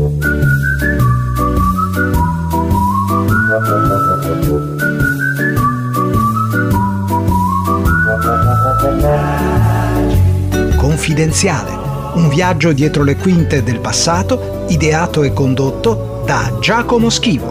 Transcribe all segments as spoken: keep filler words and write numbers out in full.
Confidenziale, un viaggio dietro le quinte del passato, ideato e condotto da Giacomo Schivo.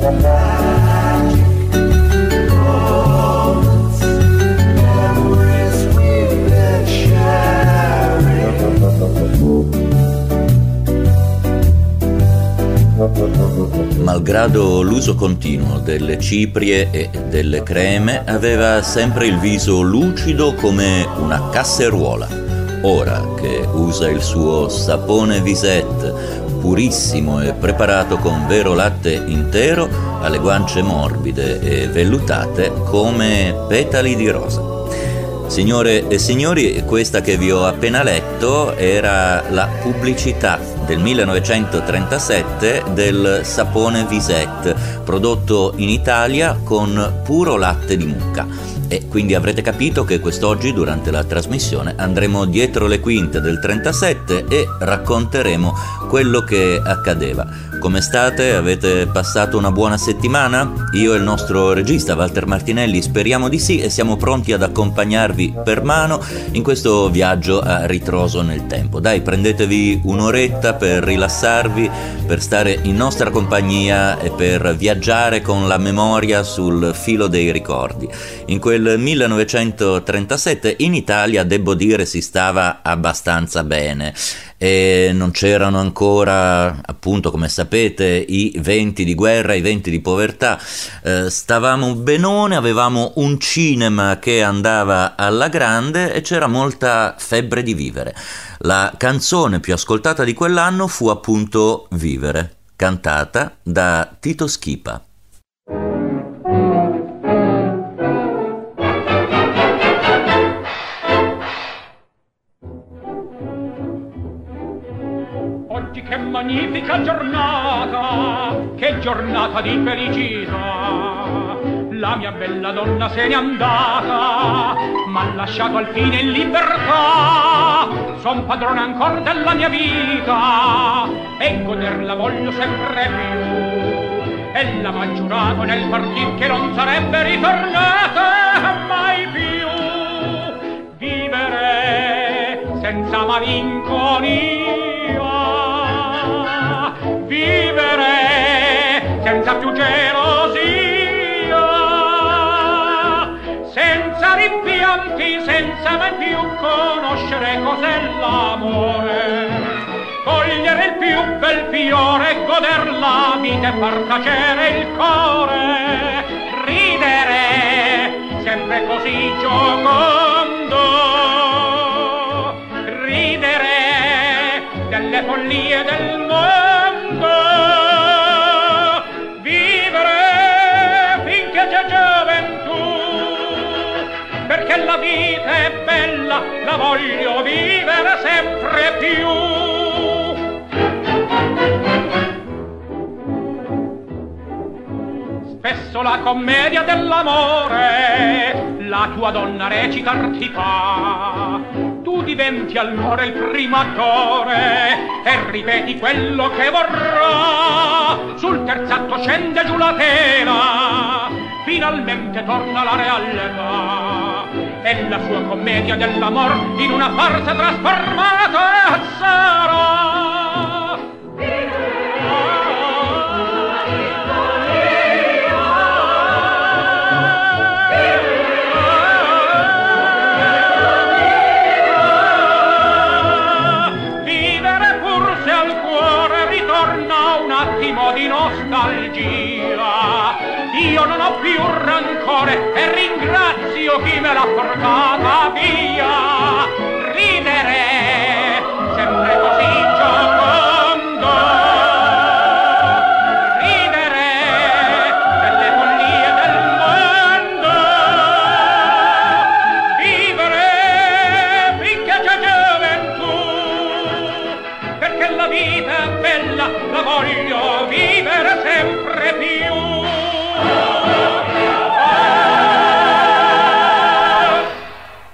Malgrado l'uso continuo delle ciprie e delle creme, aveva sempre il viso lucido come una casseruola. Ora che usa il suo sapone Visette, purissimo e preparato con vero latte intero, ha le guance morbide e vellutate come petali di rosa. Signore e signori, questa che vi ho appena letto era la pubblicità del millenovecentotrentasette del sapone Visette, prodotto in Italia con puro latte di mucca. E quindi avrete capito che quest'oggi, durante la trasmissione, andremo dietro le quinte del trentasette e racconteremo quello che accadeva. Come state? Avete passato una buona settimana? Io e il nostro regista Walter Martinelli speriamo di sì e siamo pronti ad accompagnarvi per mano in questo viaggio a ritroso nel tempo. Dai, prendetevi un'oretta per rilassarvi, per stare in nostra compagnia e per viaggiare con la memoria sul filo dei ricordi. In quel millenovecentotrentasette in Italia, devo dire, si stava abbastanza bene e non c'erano ancora, appunto, come sapete, i venti di guerra, i venti di povertà. Eh, stavamo benone, avevamo un cinema che andava alla grande e c'era molta febbre di vivere. La canzone più ascoltata di quell'anno fu appunto Vivere, cantata da Tito Schipa. Che magnifica giornata, che giornata di felicità. La mia bella donna se n'è andata, m'ha lasciato al fine in libertà. Son padrone ancora della mia vita e goderla voglio sempre più. Ella m'ha giurato nel partir che non sarebbe ritornata mai più. Vivere senza malinconia, vivere senza più gelosia, senza rimpianti, senza mai più conoscere cos'è l'amore, cogliere il più bel fiore, goder la vita e far tacere il cuore, ridere sempre così giocondo, ridere delle follie del mondo, perché la vita è bella, la voglio vivere sempre più. Spesso la commedia dell'amore la tua donna recitar ti fa. Tu diventi allora il primo attore e ripeti quello che vorrà. Sul terzo atto scende giù la tela, finalmente torna la realtà e la sua commedia dell'amor in una farsa trasformata sarà. Vivere pur se al cuore ritorna un attimo di nostalgia. Io non ho più rancore e ringrazio chi me l'ha portata via. Ridere sempre così giocondo, ridere delle follie del mondo, vivere finché c'è gioventù, perché la vita è bella, la voglio vivere sempre più. E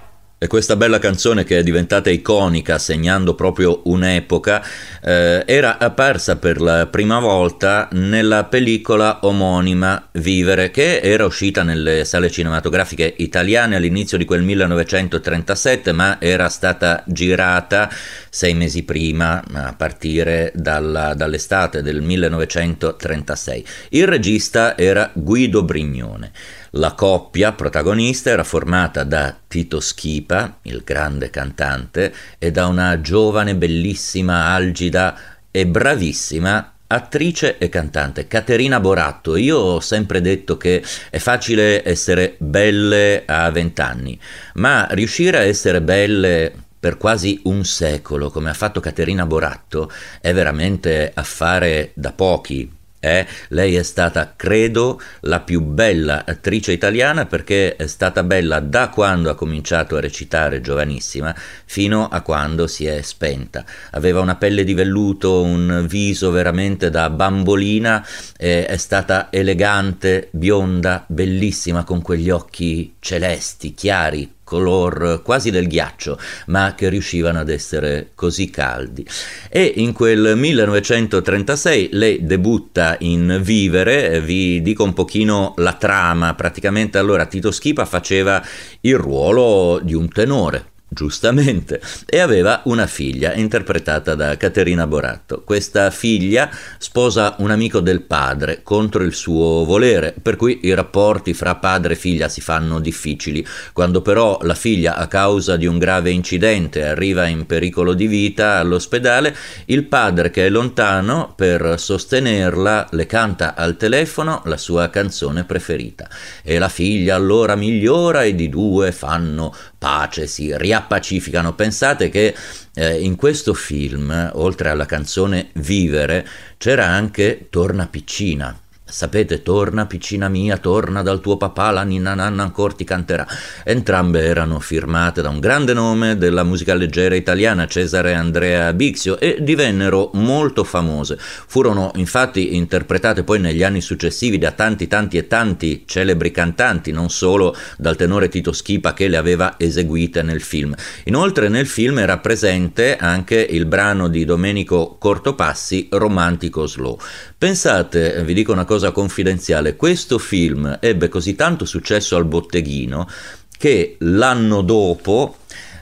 E questa bella canzone, che è diventata iconica segnando proprio un'epoca, eh, era apparsa per la prima volta nella pellicola omonima Vivere, che era uscita nelle sale cinematografiche italiane all'inizio di quel millenovecentotrentasette, ma era stata girata sei mesi prima, a partire dalla, dall'estate del millenovecentotrentasei. Il regista era Guido Brignone. La coppia protagonista era formata da Tito Schipa, il grande cantante, e da una giovane, bellissima, algida e bravissima attrice e cantante, Caterina Boratto. Io ho sempre detto che è facile essere belle a vent'anni, ma riuscire a essere belle per quasi un secolo, come ha fatto Caterina Boratto, è veramente affare da pochi. Eh, lei è stata, credo, la più bella attrice italiana, perché è stata bella da quando ha cominciato a recitare giovanissima fino a quando si è spenta. Aveva una pelle di velluto, un viso veramente da bambolina, eh, è stata elegante, bionda, bellissima, con quegli occhi celesti, chiari, color quasi del ghiaccio, ma che riuscivano ad essere così caldi. E in quel millenovecentotrentasei lei debutta in Vivere. Vi dico un pochino la trama. Praticamente, allora, Tito Schipa faceva il ruolo di un tenore, giustamente, e aveva una figlia interpretata da Caterina Boratto. Questa figlia sposa un amico del padre contro il suo volere, per cui i rapporti fra padre e figlia si fanno difficili. Quando però la figlia, a causa di un grave incidente, arriva in pericolo di vita all'ospedale, il padre, che è lontano, per sostenerla le canta al telefono la sua canzone preferita, e la figlia allora migliora e di due fanno pace, si riappacificano. Pensate che eh, in questo film, oltre alla canzone Vivere, c'era anche Torna piccina. Sapete, torna piccina mia, torna dal tuo papà, la ninna nanna ancora ti canterà. Entrambe erano firmate da un grande nome della musica leggera italiana, Cesare Andrea Bixio, e divennero molto famose. Furono infatti interpretate poi negli anni successivi da tanti tanti e tanti celebri cantanti, non solo dal tenore Tito Schipa, che le aveva eseguite nel film. Inoltre nel film era presente anche il brano di Domenico Cortopassi, Romantico Slow. Pensate, vi dico una cosa confidenziale, questo film ebbe così tanto successo al botteghino che l'anno dopo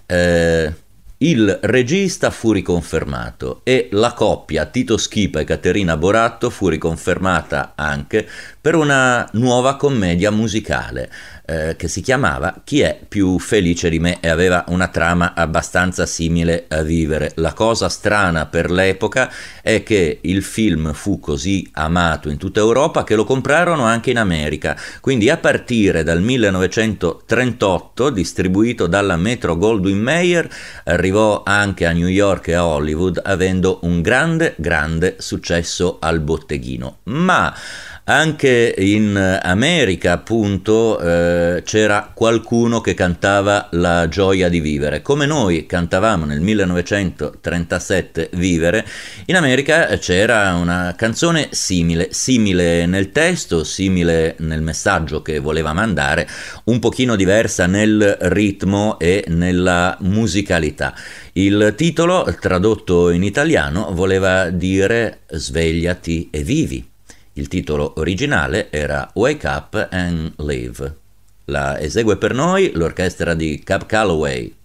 eh, il regista fu riconfermato e la coppia Tito Schipa e Caterina Boratto fu riconfermata anche per una nuova commedia musicale eh, che si chiamava Chi è più felice di me, e aveva una trama abbastanza simile a Vivere. La cosa strana per l'epoca è che il film fu così amato in tutta Europa che lo comprarono anche in America, quindi a partire dal millenovecentotrentotto, distribuito dalla Metro-Goldwyn-Mayer, arrivò anche a New York e a Hollywood, avendo un grande grande successo al botteghino. Ma anche in America, appunto, eh, c'era qualcuno che cantava la gioia di vivere. Come noi cantavamo nel millenovecentotrentasette Vivere, in America c'era una canzone simile, simile nel testo, simile nel messaggio che voleva mandare, un pochino diversa nel ritmo e nella musicalità. Il titolo, tradotto in italiano, voleva dire Svegliati e vivi. Il titolo originale era Wake Up and Live. La esegue per noi l'orchestra di Cab Calloway.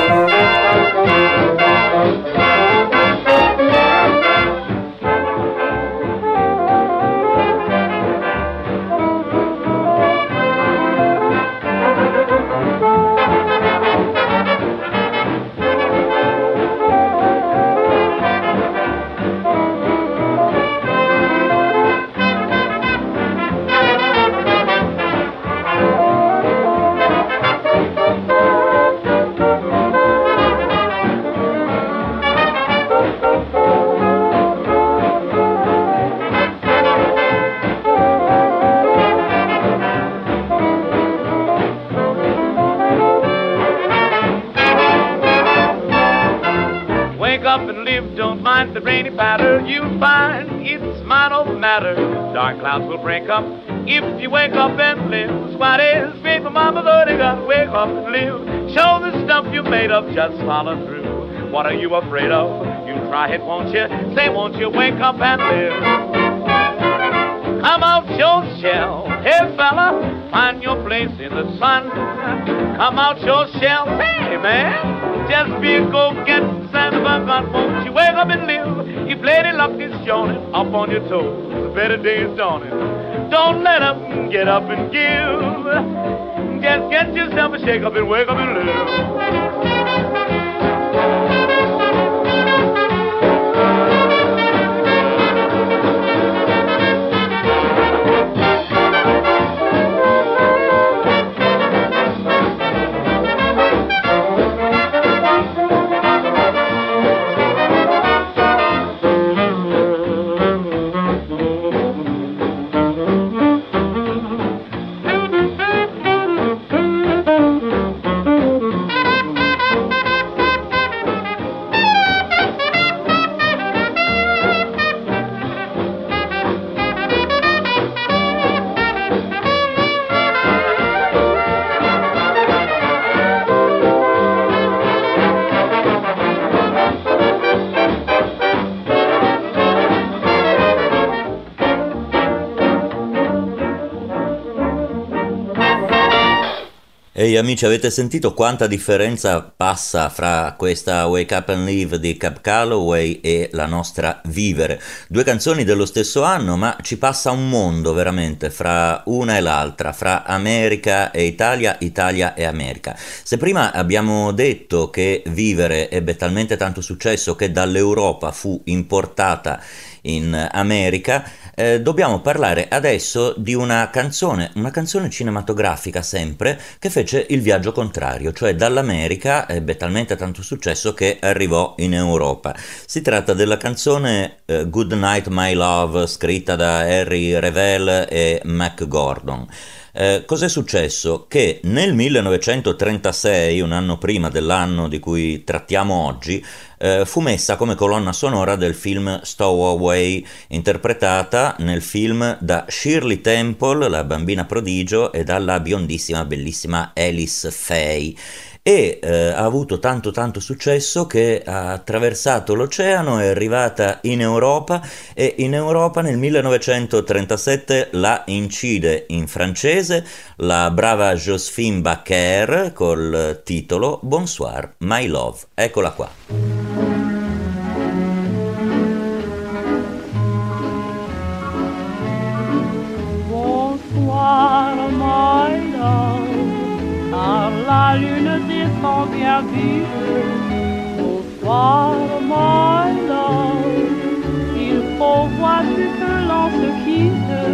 The rainy patter you'll find it's minor of matter. Dark clouds will break up if you wake up and live. What is great for mama, though they gotta wake up and live. Show the stuff you're made of, just follow through. What are you afraid of? You try it, won't you? Say, won't you wake up and live? Come out your shell, hey fella, find your place in the sun. Come out your shell, hey man, just be a go-getting son of a gun. Won't you wake up and live? If lady luck is showing up on your toes, the better day is dawning. Don't let up, get up and give. Just get yourself a shake up and wake up and live. Ehi amici, avete sentito quanta differenza passa fra questa Wake Up and Live di Cab Calloway e la nostra Vivere? Due canzoni dello stesso anno, ma ci passa un mondo veramente fra una e l'altra, fra America e Italia, Italia e America. Se prima abbiamo detto che Vivere ebbe talmente tanto successo che dall'Europa fu importata in America, eh, dobbiamo parlare adesso di una canzone, una canzone cinematografica sempre, che fece il viaggio contrario, cioè dall'America ebbe talmente tanto successo che arrivò in Europa. Si tratta della canzone eh, Good Night My Love, scritta da Harry Revel e Mac Gordon. Eh, cos'è successo? Che nel millenovecentotrentasei, un anno prima dell'anno di cui trattiamo oggi, eh, fu messa come colonna sonora del film Stowaway, interpretata nel film da Shirley Temple, la bambina prodigio, e dalla biondissima, bellissima Alice Faye. E eh, ha avuto tanto tanto successo che ha attraversato l'oceano, è arrivata in Europa, e in Europa nel millenovecentotrentasette la incide in francese la brava Joséphine Baker col titolo Bonsoir My Love. Eccola qua. Bonsoir my love, car la lune descend bien vite. Bonsoir my love, il faut vois-tu que l'on se quitte.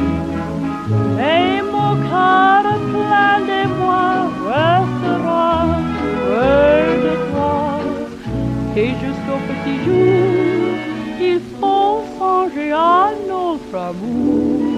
Et mon cœur plein d'émoi restera près de toi. Et jusqu'au petit jour, il faut songer à notre amour.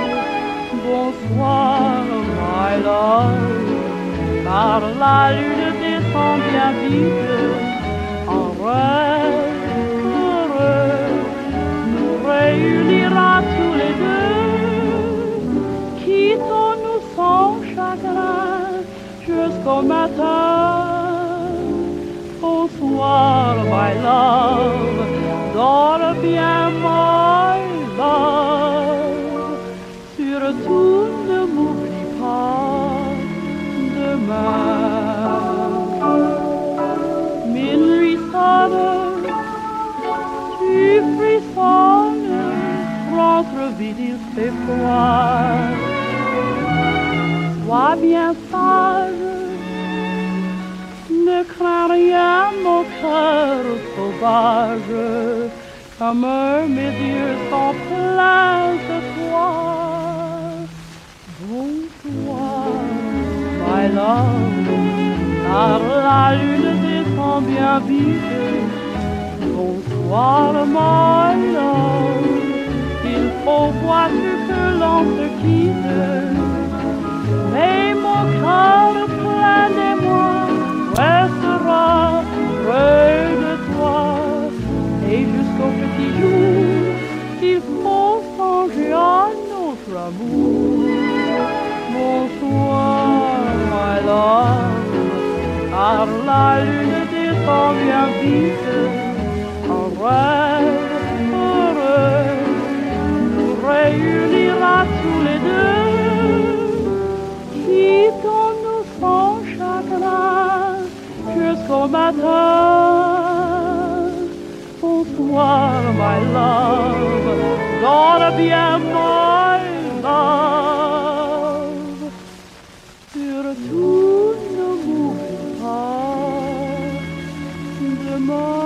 Bonsoir my love, car la lune descend bien vite. En rêve heureux nous réunira tous les deux. Quittons-nous sans chagrin jusqu'au matin. Bonsoir my love, dors bien my love. Surtout ne m'oublie pas demain. Minuit sonne, tu frissonnes, rentre vite, il fait froid. Sois bien sage, ne crains rien, mon cœur sauvage, comme mes yeux sont pleins de toi. Bonsoir my love, car la lune descend bien vite. Bonsoir my love, il faut vois-tu que l'on se quitte. Mais mon cœur plein d'émoi restera près de toi. Et jusqu'au petit jour, il faut songer à notre amour. Bonsoir my love, brise, un rêve heureux nous réunira tous les deux, quittons-nous sans chagrin jusqu'au matin. Bonsoir, my love, dors bien, my love, surtout ne m'oublie pas demain.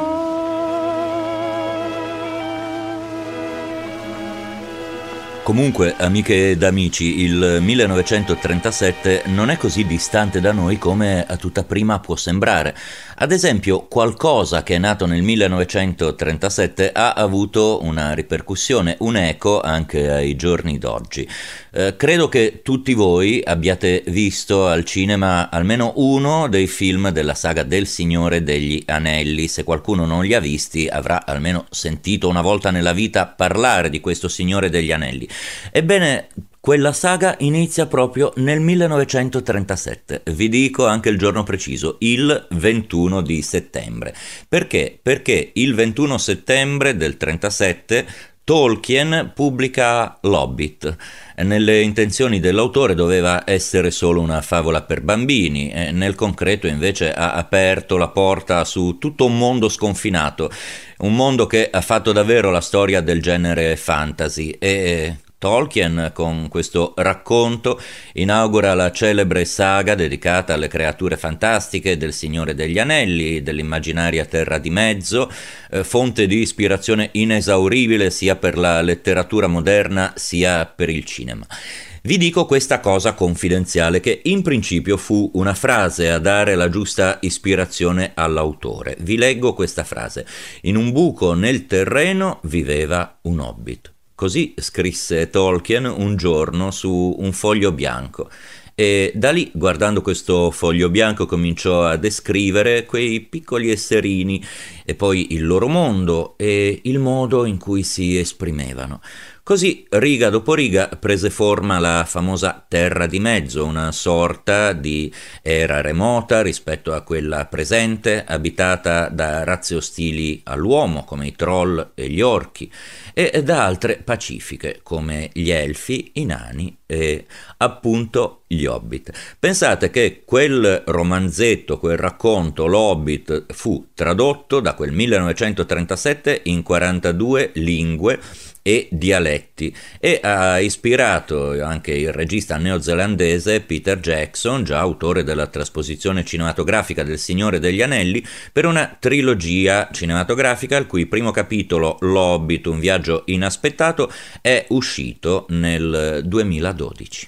Comunque, amiche ed amici, il millenovecentotrentasette non è così distante da noi come a tutta prima può sembrare. Ad esempio, qualcosa che è nato nel millenovecentotrentasette ha avuto una ripercussione, un eco anche ai giorni d'oggi. Eh, credo che tutti voi abbiate visto al cinema almeno uno dei film della saga del Signore degli Anelli. Se qualcuno non li ha visti, avrà almeno sentito una volta nella vita parlare di questo Signore degli Anelli. Ebbene, quella saga inizia proprio nel millenovecentotrentasette, vi dico anche il giorno preciso, il ventuno di settembre. Perché? Perché il ventuno settembre del trentasette Tolkien pubblica L'Hobbit. Nelle intenzioni dell'autore doveva essere solo una favola per bambini, e nel concreto invece ha aperto la porta su tutto un mondo sconfinato, un mondo che ha fatto davvero la storia del genere fantasy, e Tolkien con questo racconto inaugura la celebre saga dedicata alle creature fantastiche del Signore degli Anelli, dell'immaginaria Terra di Mezzo, eh, fonte di ispirazione inesauribile sia per la letteratura moderna sia per il cinema. Vi dico questa cosa confidenziale, che in principio fu una frase a dare la giusta ispirazione all'autore. Vi leggo questa frase: in un buco nel terreno viveva un hobbit. Così scrisse Tolkien un giorno su un foglio bianco, e da lì, guardando questo foglio bianco, cominciò a descrivere quei piccoli esserini e poi il loro mondo e il modo in cui si esprimevano. Così, riga dopo riga, prese forma la famosa Terra di Mezzo, una sorta di era remota rispetto a quella presente, abitata da razze ostili all'uomo, come i troll e gli orchi, e da altre pacifiche, come gli elfi, i nani e appunto gli hobbit. Pensate che quel romanzetto, quel racconto, l'Hobbit, fu tradotto da quel millenovecentotrentasette in quarantadue lingue e dialetti, e ha ispirato anche il regista neozelandese Peter Jackson, già autore della trasposizione cinematografica del Signore degli Anelli, per una trilogia cinematografica il cui primo capitolo, L'Hobbit, un viaggio inaspettato, è uscito nel duemiladodici.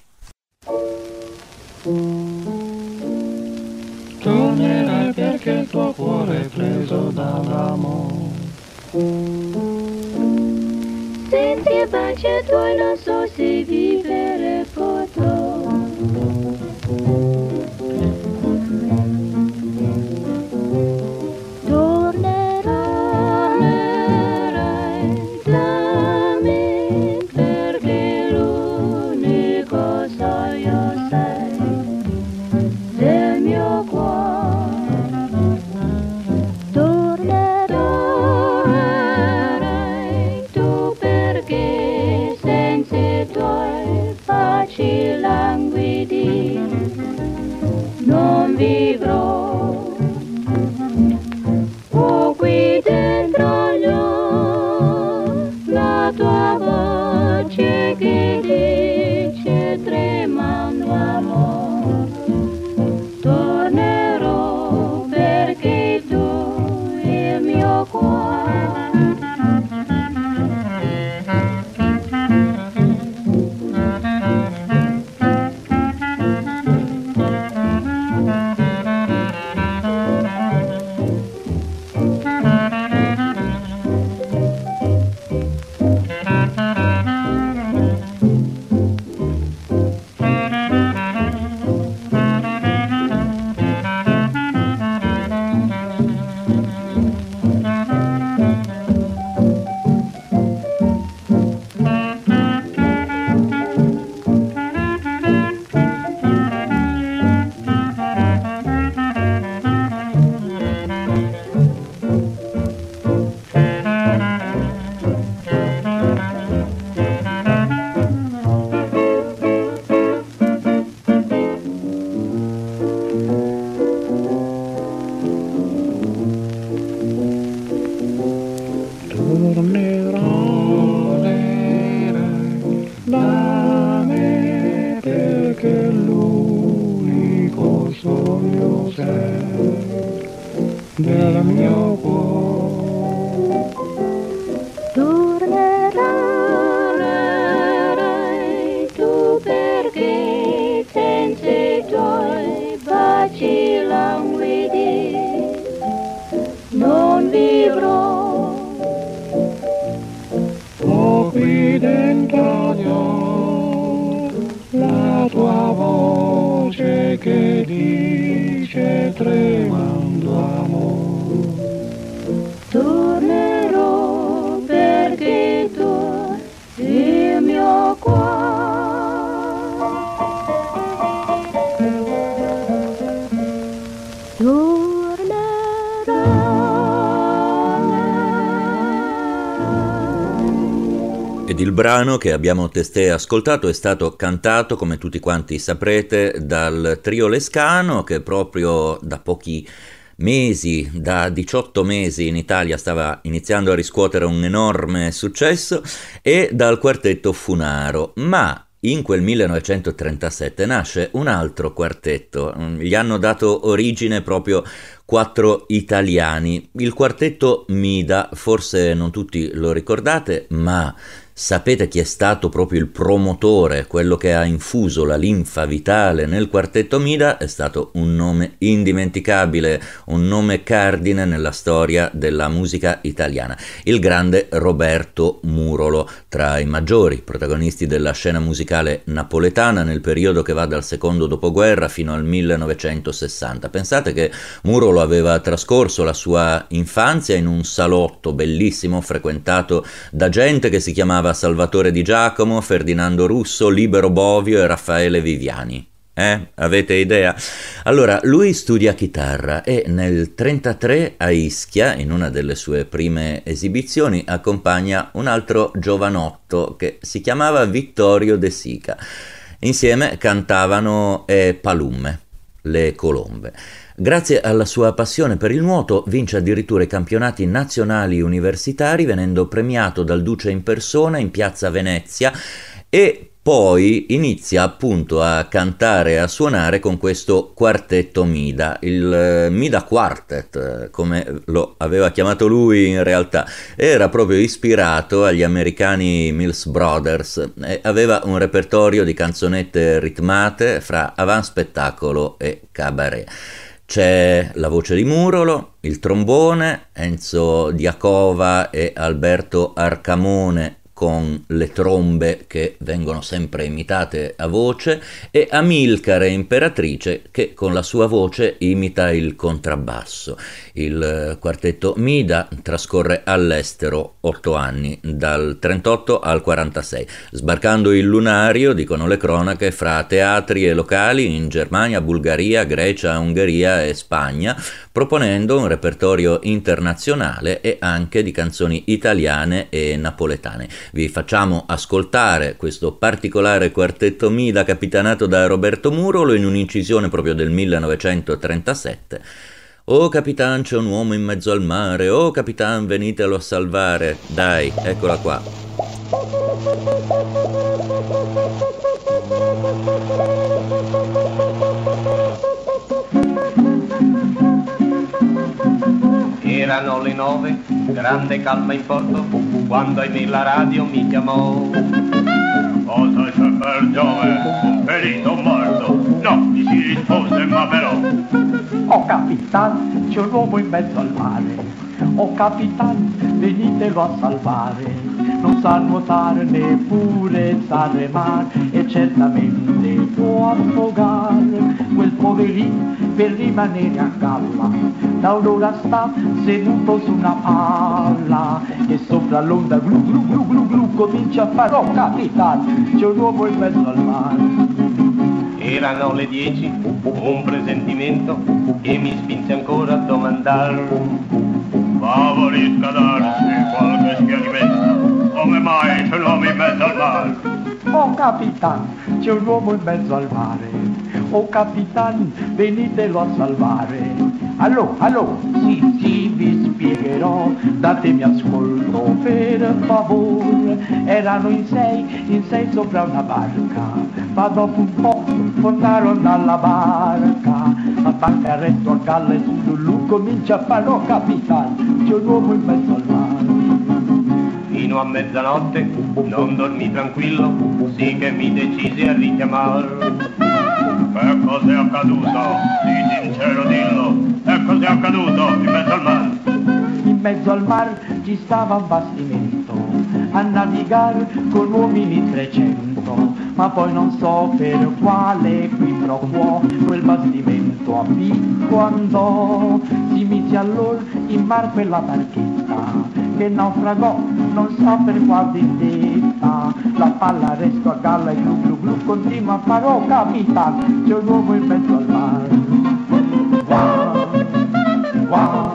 Tornerai perché il tuo cuore è preso dall'amore. Senza pace tuoi non so se vivere potrò. Tornerai da me perché l'unico sogno sei del mio cuore. Tornerai tu perché senza i tuoi facili languidi non vivrò. Oh, qui dentro gli occhi la tua voce che dice tremando amore. Tornerò perché tu il mio cuore. del mio cuore. Tornerai tu perché senza i tuoi baci languidi non vivrò. Ho qui dentro la tua voce che dice tremando amore. Tornerò perché tu il mio cuore. Ed il brano che abbiamo testé ascoltato è stato cantato, come tutti quanti saprete, dal trio Lescano, che proprio da pochi mesi, da diciotto mesi in Italia stava iniziando a riscuotere un enorme successo, e dal quartetto Funaro. Ma in quel millenovecentotrentasette nasce un altro quartetto, gli hanno dato origine proprio quattro italiani, il quartetto Mida. Forse non tutti lo ricordate, ma sapete chi è stato proprio il promotore, quello che ha infuso la linfa vitale nel quartetto Mida? È stato un nome indimenticabile, un nome cardine nella storia della musica italiana, il grande Roberto Murolo, tra i maggiori protagonisti della scena musicale napoletana nel periodo che va dal secondo dopoguerra fino al millenovecentosessanta. Pensate che Murolo aveva trascorso la sua infanzia in un salotto bellissimo frequentato da gente che si chiamava Salvatore Di Giacomo, Ferdinando Russo, Libero Bovio e Raffaele Viviani. Eh? Avete idea? Allora, lui studia chitarra e nel trentatré a Ischia, in una delle sue prime esibizioni, accompagna un altro giovanotto che si chiamava Vittorio De Sica. Insieme cantavano E Palumme, le colombe. Grazie alla sua passione per il nuoto vince addirittura i campionati nazionali universitari, venendo premiato dal Duce in persona in piazza Venezia, e poi inizia appunto a cantare e a suonare con questo quartetto Mida, il Mida Quartet, come lo aveva chiamato lui in realtà. Era proprio ispirato agli americani Mills Brothers e aveva un repertorio di canzonette ritmate fra avanspettacolo e cabaret. C'è la voce di Murolo, il trombone, Enzo Diacova e Alberto Arcamone con le trombe che vengono sempre imitate a voce, e Amilcare Imperatrice che con la sua voce imita il contrabbasso. Il quartetto Mida trascorre all'estero otto anni, dal trentotto al quarantasei, sbarcando il lunario, dicono le cronache, fra teatri e locali in Germania, Bulgaria, Grecia, Ungheria e Spagna, proponendo un repertorio internazionale e anche di canzoni italiane e napoletane. Vi facciamo ascoltare questo particolare quartetto Mida capitanato da Roberto Murolo in un'incisione proprio del millenovecentotrentasette. Oh capitan, c'è un uomo in mezzo al mare, oh capitan, venitelo a salvare. Dai, eccola qua. Erano le nove, grande calma in porto, quando ahimè la radio mi chiamò. Cosa c'è per Giove? Un ferito morto? No, mi si rispose, ma però. Oh capitan, c'è un uomo in mezzo al mare. Oh capitan, venitelo a salvare. Non sa nuotare neppure sa remare e certamente può affogare. Quel poverino per rimanere a galla da un'ora sta seduto su una palla e sopra l'onda glu glu glu glu glu comincia a fare. Oh capitan, c'è un uomo in mezzo al mare. Erano le dieci, un presentimento che mi spinse ancora a domandare: favorisca darsi qualche schiarimento, come mai c'è l'uomo in mezzo al mare? Oh capitan, c'è un uomo in mezzo al mare. Oh capitan, venitelo a salvare. Allò, allò, sì, sì, vi spiegherò, datemi ascolto per favore. Erano in sei, in sei sopra una barca, ma dopo un po' tornarono alla barca. A banca resto a galla e su Lulu comincia a fare oh capitan, c'è un uomo in mezzo al mare. Fino a mezzanotte non dormì tranquillo, sì che mi decisi a richiamar. Che cos'è accaduto? Sì, sincero dillo, che cos'è accaduto in mezzo al mare? In mezzo al mar ci stava un bastimento a navigare con uomini trecento, ma poi non so per quale qui pro quo quel bastimento a picco andò. Si mise allora in mar quella barchetta che naufragò non so per qual vendetta. La palla restò a galla e glu glu glu continua a fare oh capitan, c'è un uomo in mezzo al mare. Wow, wow.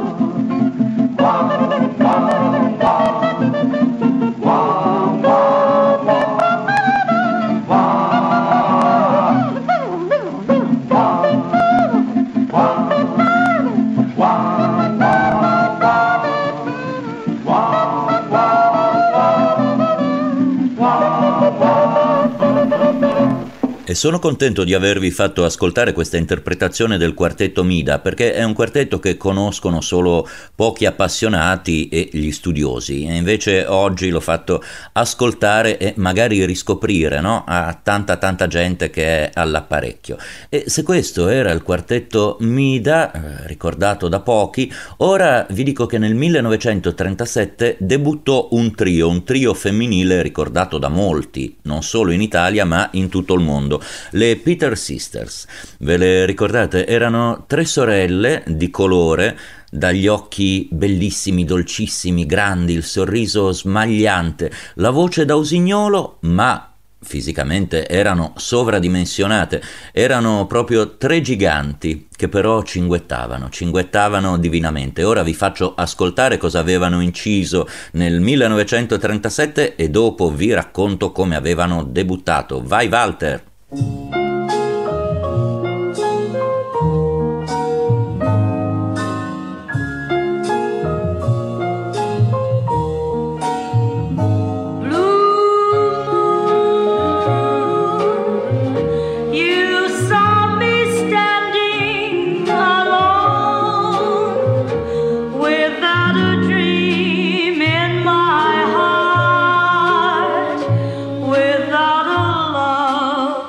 E sono contento di avervi fatto ascoltare questa interpretazione del quartetto Mida, perché è un quartetto che conoscono solo pochi appassionati e gli studiosi, e invece oggi l'ho fatto ascoltare e magari riscoprire, no? A tanta tanta gente che è all'apparecchio. E se questo era il quartetto Mida, eh, ricordato da pochi, ora vi dico che nel millenovecentotrentasette debuttò un trio, un trio femminile ricordato da molti, non solo in Italia ma in tutto il mondo. Le Peter Sisters, ve le ricordate? Erano tre sorelle di colore, dagli occhi bellissimi, dolcissimi, grandi, il sorriso smagliante, la voce da usignolo, ma fisicamente erano sovradimensionate. Erano proprio tre giganti che però cinguettavano, cinguettavano divinamente. Ora vi faccio ascoltare cosa avevano inciso nel millenovecentotrentasette e dopo vi racconto come avevano debuttato. Vai Walter! Without a love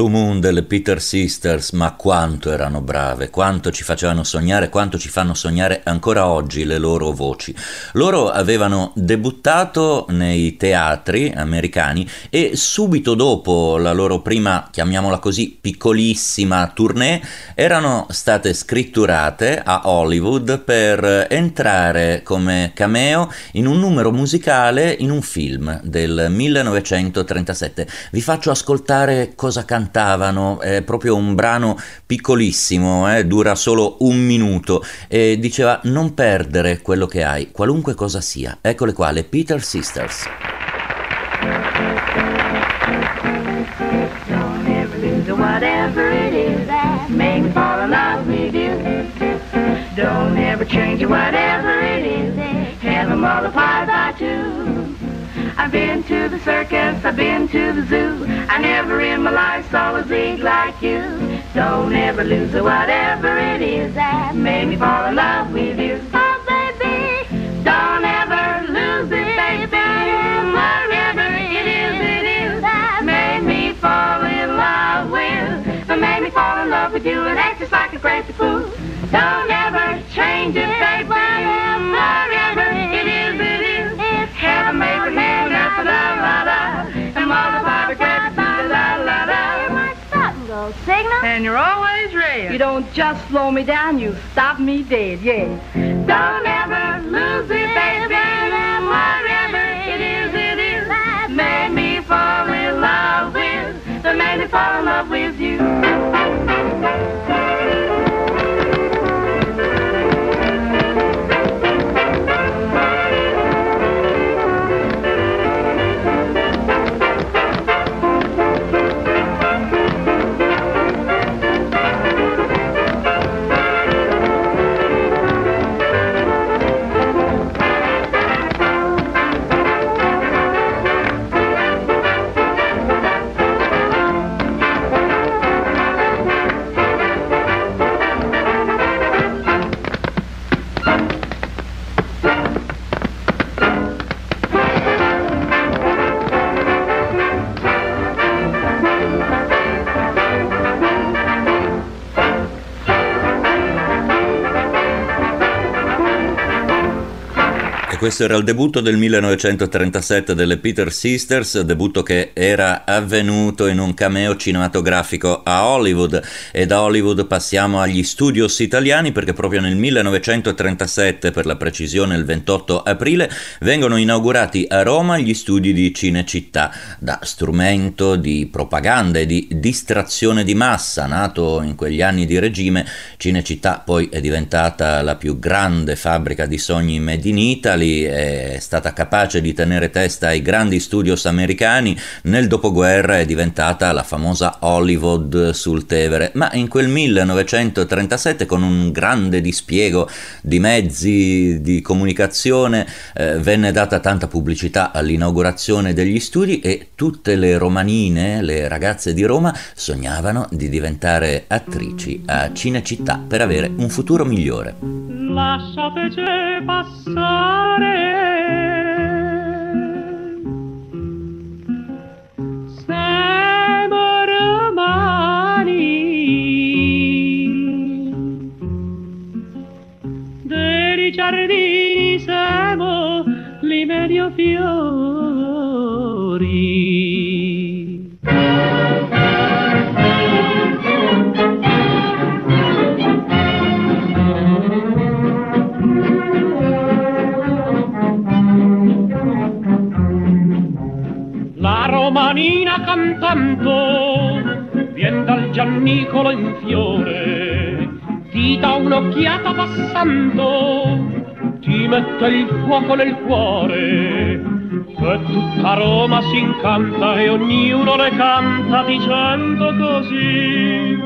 Blue Moon delle Peter Sisters, ma quanto erano brave, quanto ci facevano sognare, quanto ci fanno sognare ancora oggi le loro voci. Loro avevano debuttato nei teatri americani e subito dopo la loro prima, chiamiamola così, piccolissima tournée, erano state scritturate a Hollywood per entrare come cameo in un numero musicale in un film del millenovecentotrentasette. Vi faccio ascoltare cosa cantavano, è proprio un brano piccolissimo, eh, dura solo un minuto e diceva: non perdere quello che hai, qualunque cosa sia. Eccole qua, le Peter Sisters. Don't ever lose whatever it is that make me fall in love with you. Don't ever change it, whatever it is, have them multiplied by two. I've been to the circus, I've been to the zoo. I never in my life saw a zig like you. Don't ever lose it, whatever it is that made me fall in love with you. Oh, baby, don't ever lose it, baby. Whatever it is, it is that made me fall in love with. That made me fall in love with you, and that's just like a crazy fool. Don't ever change it, baby. Whatever it is, it is. Heaven made me man, la la la la, and multiply the crazy fool, la la la. My stop go signal, and you're always red. You don't just slow me down, you stop me dead, yeah. Don't ever lose it, baby. Whatever it is, it is. That made me fall in love with. That made me fall in love with you. Questo era il debutto del millenovecentotrentasette delle Peter Sisters, debutto che era avvenuto in un cameo cinematografico a Hollywood, e da Hollywood passiamo agli studios italiani, perché proprio nel millenovecentotrentasette, per la precisione il ventotto aprile, vengono inaugurati a Roma gli studi di Cinecittà, da strumento di propaganda e di distrazione di massa. Nato in quegli anni di regime, Cinecittà poi è diventata la più grande fabbrica di sogni made in Italy, è stata capace di tenere testa ai grandi studios americani. Nel dopoguerra è diventata la famosa Hollywood sul Tevere, ma in quel millenovecentotrentasette, con un grande dispiego di mezzi di comunicazione, eh, venne data tanta pubblicità all'inaugurazione degli studi e tutte le romanine, le ragazze di Roma, sognavano di diventare attrici a Cinecittà per avere un futuro migliore. Lasciateci passare, siamo romani, dei giardini siamo li medio fiori. La romanina cantando vien dal Giannicolo in fiore, ti dà un'occhiata passando, ti mette il fuoco nel cuore, e tutta Roma si incanta e ognuno le canta dicendo così: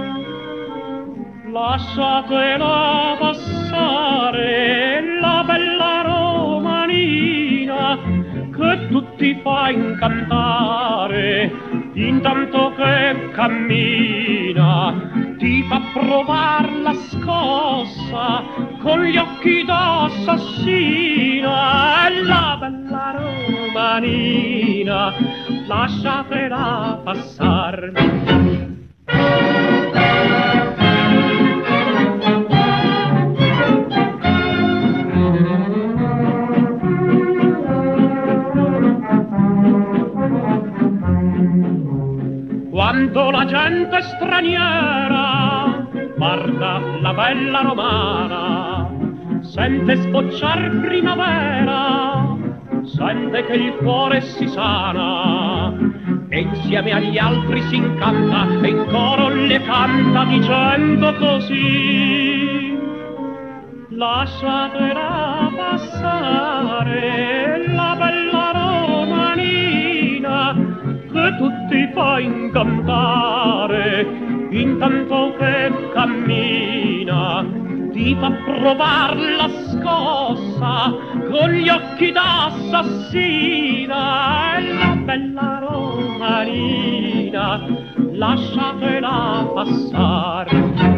lasciatela passare la bella romanina, che tutti fa incantare, intanto che cammina, ti fa provar la scossa con gli occhi d'assassina. E la bella romanina, lasciatela passar. Quando la gente straniera guarda la bella romana, sente sbocciar primavera, sente che il cuore si sana, e insieme agli altri si incanta e in coro le canta dicendo così: lasciatela passare la bella romanina, che tutti fa incantare intanto che cammina, ti fa provar la scossa con gli occhi d'assassina. E la bella romanina lasciatela passare.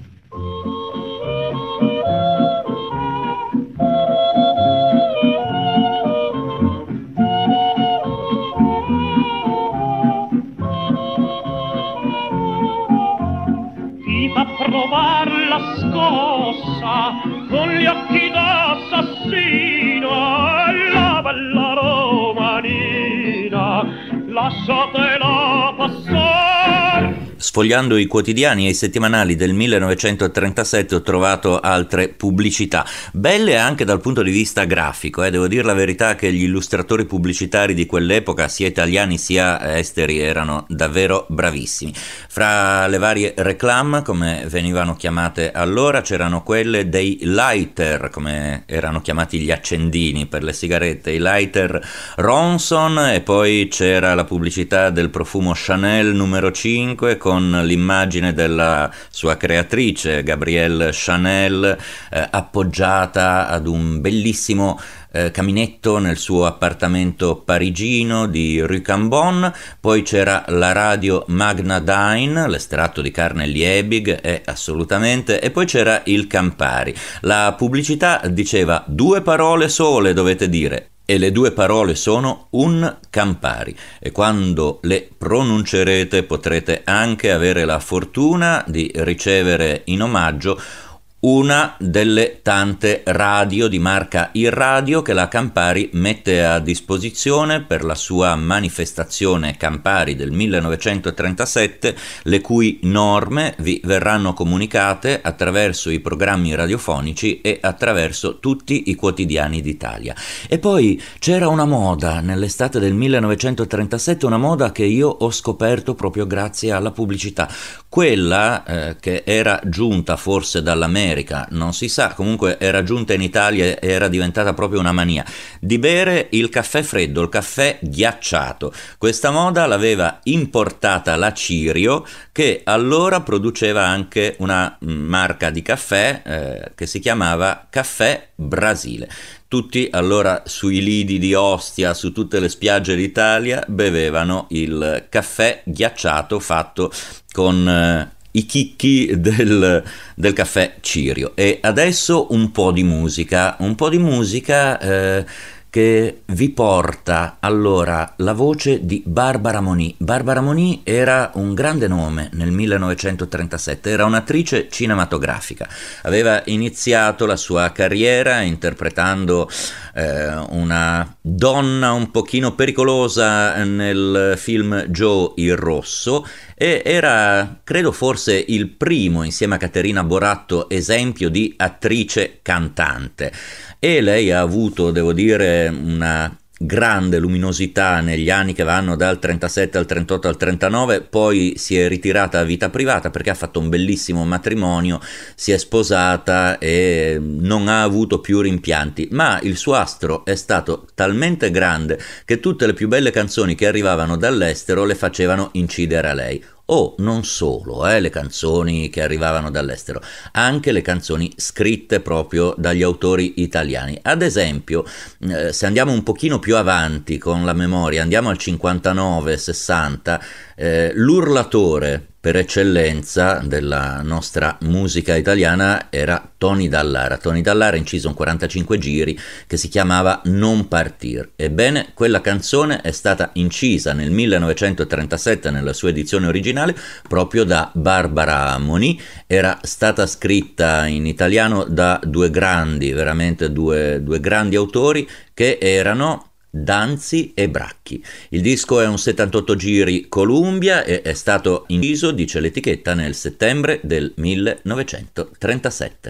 Provar la scossa con gli occhi d'assassino, la bella romanina lasciatela passare. Sfogliando i quotidiani e i settimanali del millenovecentotrentasette ho trovato altre pubblicità, belle anche dal punto di vista grafico, eh. Devo dire la verità che gli illustratori pubblicitari di quell'epoca, sia italiani sia esteri, erano davvero bravissimi. Fra le varie reclame, come venivano chiamate allora, c'erano quelle dei lighter, come erano chiamati gli accendini per le sigarette, i lighter Ronson, e poi c'era la pubblicità del profumo Chanel numero cinque con l'immagine della sua creatrice Gabrielle Chanel eh, appoggiata ad un bellissimo eh, caminetto nel suo appartamento parigino di Rue Cambon. Poi c'era la radio Magna Dine, l'estratto di carne Liebig, eh, assolutamente, e poi c'era il Campari. La pubblicità diceva: due parole sole dovete dire, e le due parole sono un Campari, e quando le pronuncerete potrete anche avere la fortuna di ricevere in omaggio una delle tante radio di marca Irradio che la Campari mette a disposizione per la sua manifestazione Campari del millenovecentotrentasette, le cui norme vi verranno comunicate attraverso i programmi radiofonici e attraverso tutti i quotidiani d'Italia. E poi c'era una moda nell'estate del millenovecentotrentasette, una moda che io ho scoperto proprio grazie alla pubblicità, quella eh, che era giunta forse dall'America, non si sa, comunque era giunta in Italia e era diventata proprio una mania, di bere il caffè freddo, il caffè ghiacciato. Questa moda l'aveva importata la Cirio, che allora produceva anche una marca di caffè eh, che si chiamava Caffè Brasile. Tutti allora sui lidi di Ostia, su tutte le spiagge d'Italia, bevevano il caffè ghiacciato fatto con eh, i chicchi del, del caffè Cirio. E adesso un po' di musica, un po' di musica eh, che vi porta allora la voce di Barbara Moni. Barbara Moni era un grande nome nel millenovecentotrentasette, era un'attrice cinematografica, aveva iniziato la sua carriera interpretando eh, una donna un pochino pericolosa nel film Joe il Rosso, e era, credo, forse il primo, insieme a Caterina Boratto, esempio di attrice cantante. E lei ha avuto, devo dire, una grande luminosità negli anni che vanno dal trentasette al trentotto al trentanove, poi si è ritirata a vita privata perché ha fatto un bellissimo matrimonio, si è sposata e non ha avuto più rimpianti, ma il suo astro è stato talmente grande che tutte le più belle canzoni che arrivavano dall'estero le facevano incidere a lei. O non solo eh, le canzoni che arrivavano dall'estero, anche le canzoni scritte proprio dagli autori italiani. Ad esempio, eh, se andiamo un pochino più avanti con la memoria, andiamo al cinquantanove sessanta, eh, L'Urlatore per eccellenza della nostra musica italiana era Tony Dallara. Tony Dallara ha inciso un quarantacinque giri che si chiamava Non partir. Ebbene, quella canzone è stata incisa nel millenovecentotrentasette nella sua edizione originale proprio da Barbara Moni. Era stata scritta in italiano da due grandi, veramente due, due grandi autori che erano Danzi e Bracchi. Il disco è un settantotto giri Columbia e è stato inciso, dice l'etichetta, nel settembre del millenovecentotrentasette.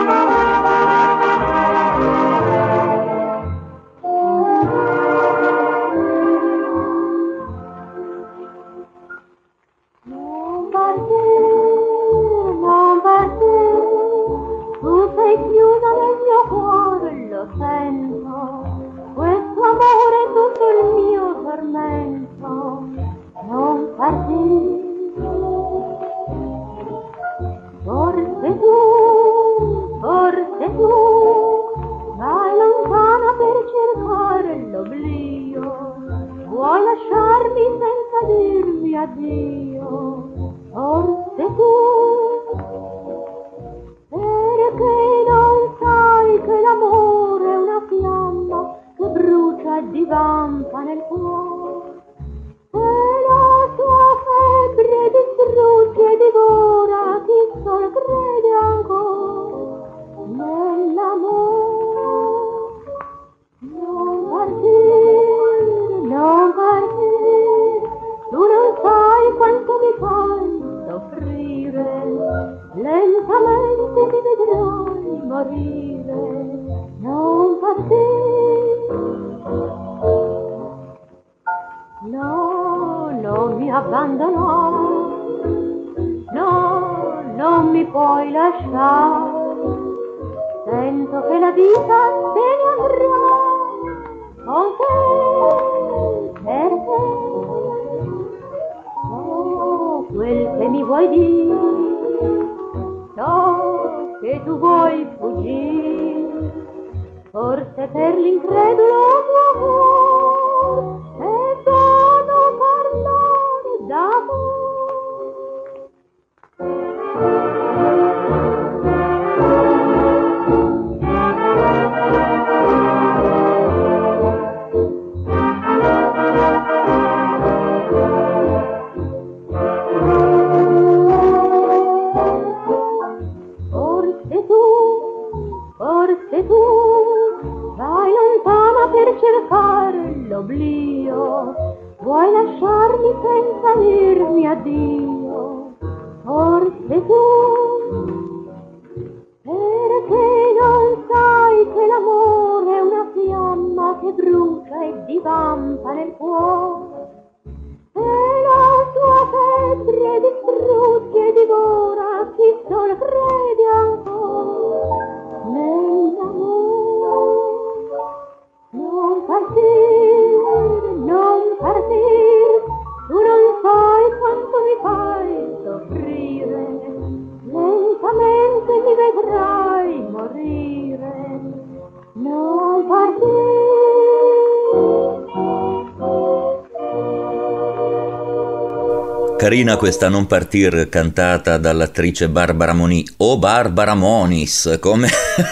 Carina questa Non partir cantata dall'attrice Barbara Moni o Barbara Monis, come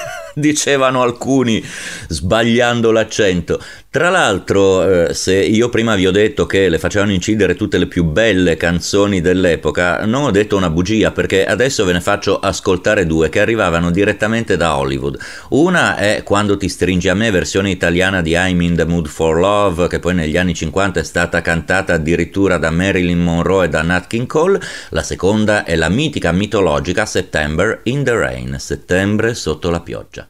dicevano alcuni sbagliando l'accento. Tra l'altro, eh, se io prima vi ho detto che le facevano incidere tutte le più belle canzoni dell'epoca, non ho detto una bugia, perché adesso ve ne faccio ascoltare due che arrivavano direttamente da Hollywood. Una è Quando ti stringi a me, versione italiana di I'm in the Mood for Love, che poi negli anni cinquanta è stata cantata addirittura da Marilyn Monroe e da Nat King Cole. La seconda è la mitica mitologica September in the Rain, Settembre sotto la pioggia.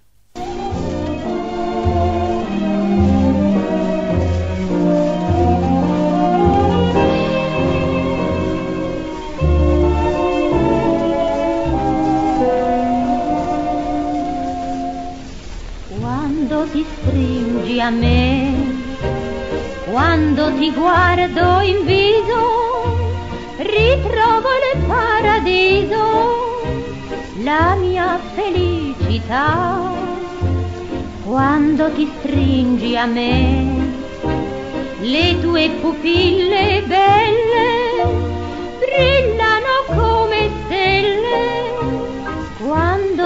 Ti stringi a me, quando ti guardo in viso, ritrovo il paradiso, la mia felicità. Quando ti stringi a me, le tue pupille belle brillano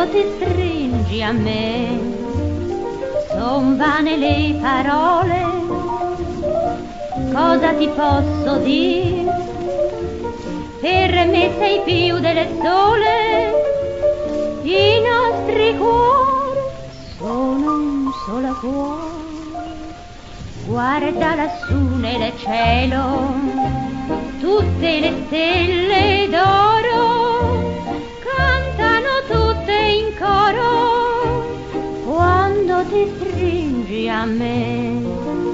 quando ti stringi a me, son vane le parole, cosa ti posso dire? Per me sei più delle sole, i nostri cuori sono un solo cuore. Guarda lassù nel cielo, tutte le stelle d'oro cantano tutte in coro quando ti stringi a me.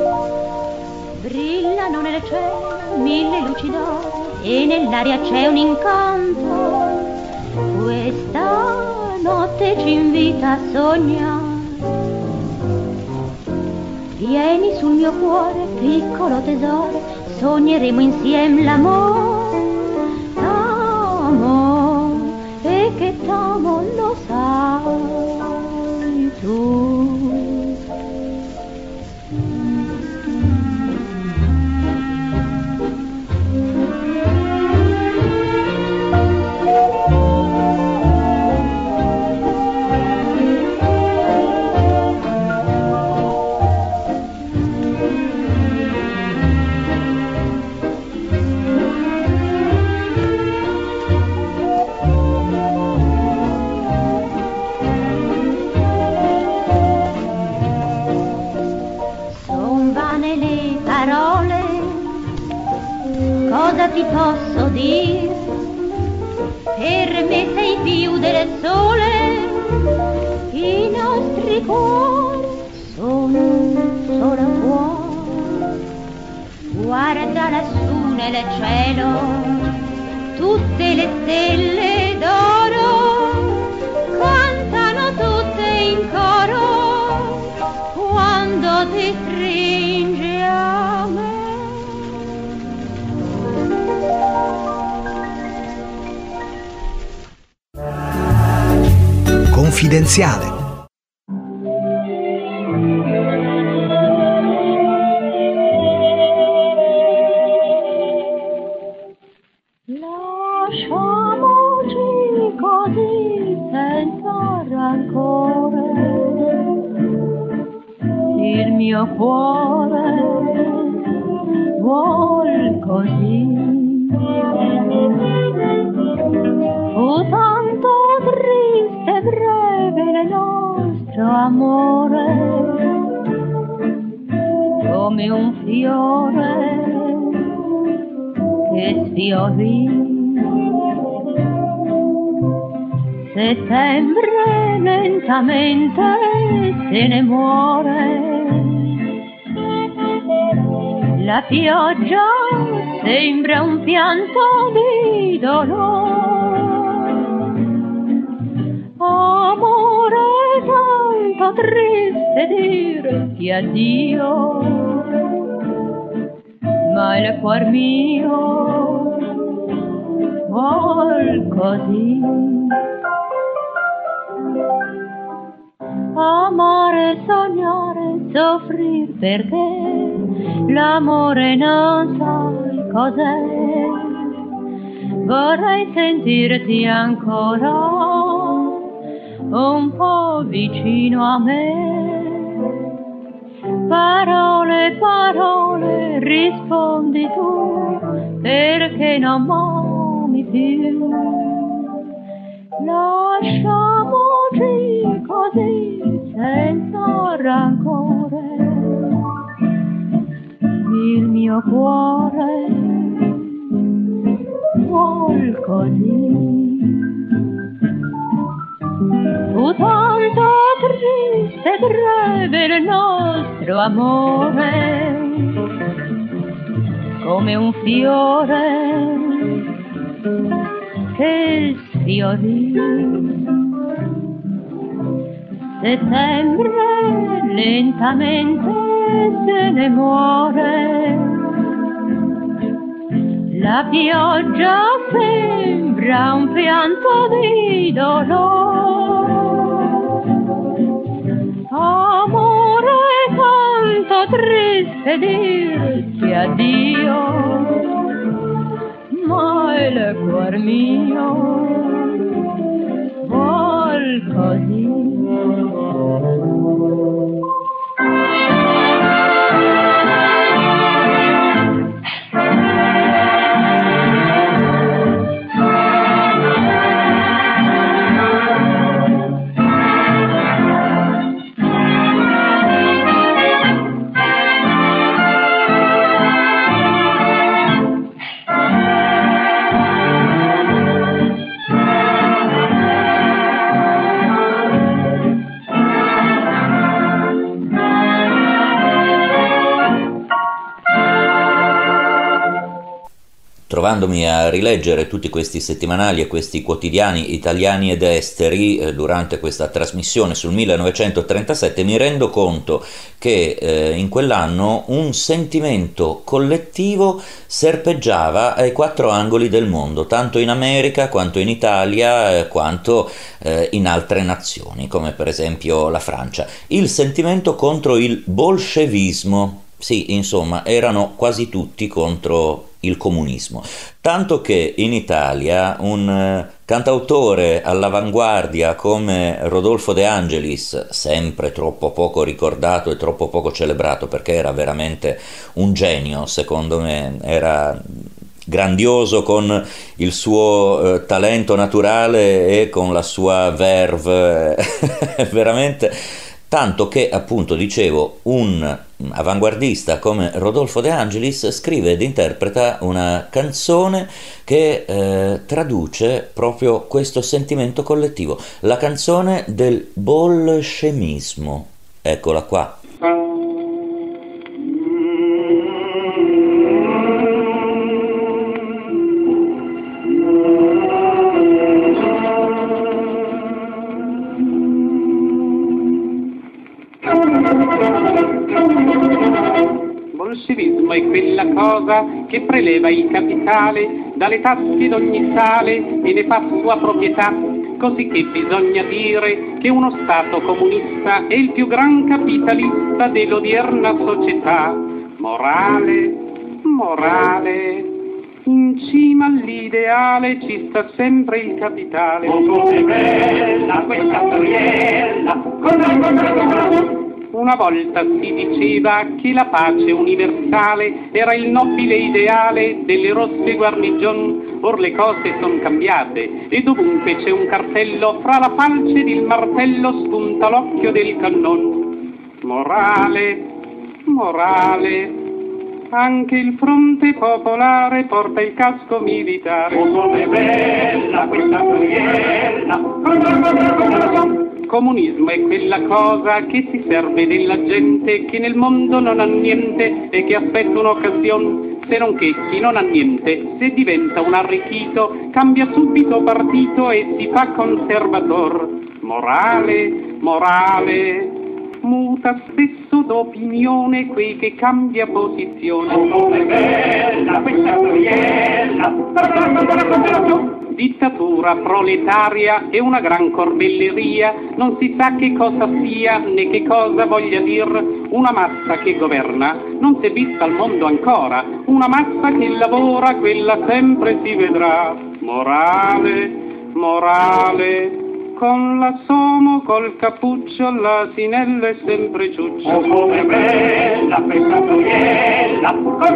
Brillano nel cielo mille luci d'oro e nell'aria c'è un incanto. Questa notte ci invita a sognare. Vieni sul mio cuore, piccolo tesoro, sogneremo insieme l'amore. T'amo e che t'amo lo sai tu. Cosa ti posso dire? Per me sei più delle sole, i nostri cuori sono un solo cuore. Guarda lassù nel cielo, tutte le stelle d'oro cantano tutte in coro quando ti stringi a me. Confidenziale. Lasciamoci così senza rancore, il mio cuore vuol così. Fu tanto triste e breve il nostro amore, come un fiore che sfiorì. Settembre lentamente se ne muore, la pioggia sembra un pianto di dolore. Amore, tanto triste dirti addio, ma il cuor mio vuol così. Amare, sognare, soffrir per te, l'amore non sai cos'è. Vorrei sentirti ancora un po' vicino a me. Parole, parole, rispondi tu, perché non m'ami più. Lasciamoci così senza rancore, il mio cuore vuol così. Fu tanto triste e breve il nostro amore, come un fiore che sfiorì. Settembre lentamente se ne muore, la pioggia sembra un pianto di dolore. Amore, tanto triste dirti addio, ma il cuor mio vuol così. Trovandomi a rileggere tutti questi settimanali e questi quotidiani italiani ed esteri eh, durante questa trasmissione sul millenovecentotrentasette, mi rendo conto che eh, in quell'anno un sentimento collettivo serpeggiava ai quattro angoli del mondo, tanto in America quanto in Italia eh, quanto eh, in altre nazioni, come per esempio la Francia. Il sentimento contro il bolscevismo. Sì, insomma, erano quasi tutti contro il comunismo, tanto che in Italia un eh, cantautore all'avanguardia come Rodolfo De Angelis, sempre troppo poco ricordato e troppo poco celebrato perché era veramente un genio, secondo me, era grandioso con il suo eh, talento naturale e con la sua verve, veramente. Tanto che, appunto, dicevo, un avanguardista come Rodolfo De Angelis scrive ed interpreta una canzone che eh, traduce proprio questo sentimento collettivo, la canzone del bolscemismo. Eccola qua. Bolscevismo è quella cosa che preleva il capitale dalle tasche d'ogni sale e ne fa sua proprietà, così che bisogna dire che uno Stato comunista è il più gran capitalista dell'odierna società. Morale, morale, in cima all'ideale ci sta sempre il capitale. Oh, come bella questa storiella! Una volta si diceva che la pace universale era il nobile ideale delle rosse guarnigion. Or le cose son cambiate e dovunque c'è un cartello, fra la falce ed il martello spunta l'occhio del cannon. Morale, morale, anche il fronte popolare porta il casco militare. Oh, come bella questa storiella! Comunismo è quella cosa che si serve della gente che nel mondo non ha niente e che aspetta un'occasione, se non che chi non ha niente, se diventa un arricchito, cambia subito partito e si fa conservator. Morale, morale, muta spesso d'opinione quei che cambia posizione. Oh, come bella questa storiella! Dittatura proletaria è una gran corbelleria, non si sa che cosa sia né che cosa voglia dir. Una massa che governa non si è vista al mondo ancora, una massa che lavora quella sempre si vedrà. Morale, morale, con la somo, col cappuccio, l'asinello è sempre ciuccio. Oh, come bella questa storiella!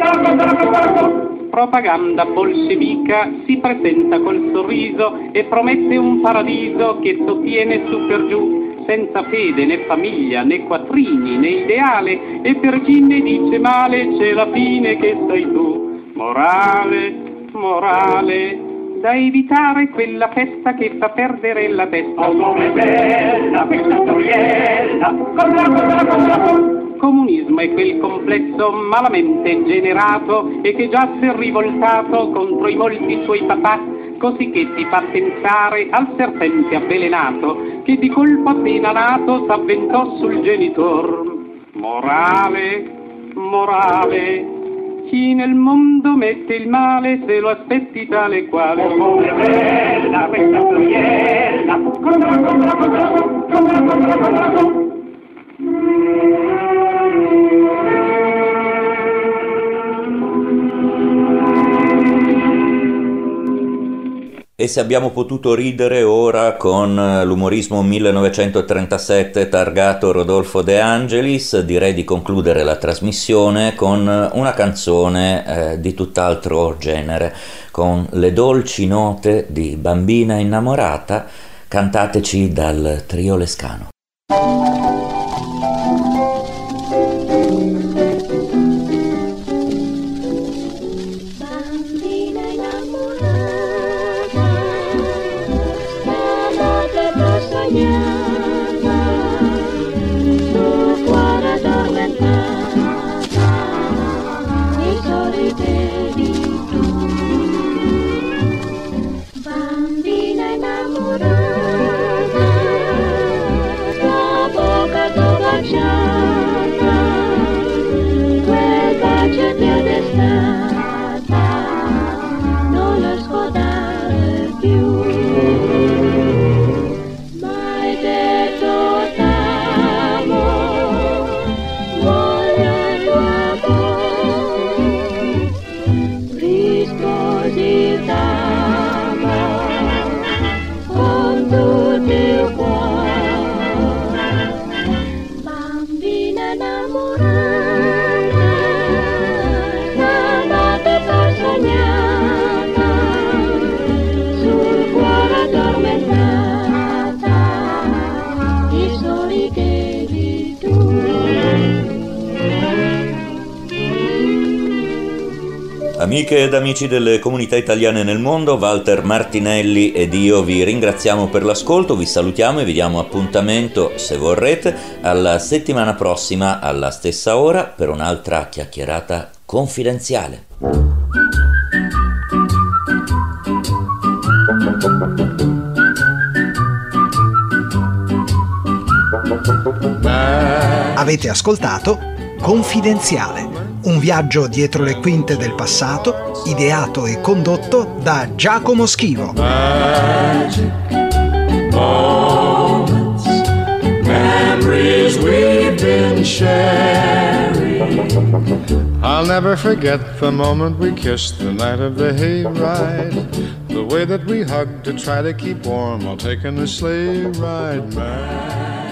Propaganda bolscevica si presenta col sorriso e promette un paradiso che sostiene su per giù, senza fede né famiglia né quattrini né ideale, e per chi ne dice male c'è la fine che sei tu. Morale, morale, da evitare quella festa che fa perdere la testa. Oh, come bella questa storiella! Comunismo è quel complesso malamente generato e che già si è rivoltato contro i molti suoi papà, così che ti fa pensare al serpente avvelenato che di colpo appena nato s'avventò sul genitor. Morale, morale, chi nel mondo mette il male se lo aspetti tale quale. Oh, come bella questa storiella! E se abbiamo potuto ridere ora con l'umorismo millenovecentotrentasette targato Rodolfo De Angelis, direi di concludere la trasmissione con una canzone eh, di tutt'altro genere, con le dolci note di Bambina innamorata, cantateci dal Trio Lescano. Amiche ed amici delle comunità italiane nel mondo, Walter Martinelli ed io vi ringraziamo per l'ascolto, vi salutiamo e vi diamo appuntamento, se vorrete, alla settimana prossima alla stessa ora per un'altra chiacchierata confidenziale. Avete ascoltato Confidenziale, un viaggio dietro le quinte del passato, ideato e condotto da Giacomo Schivo. Magic moments, memories we've been sharing. I'll never forget the moment we kissed the night of the hayride, the way that we hugged to try to keep warm while taking a sleigh ride. Magic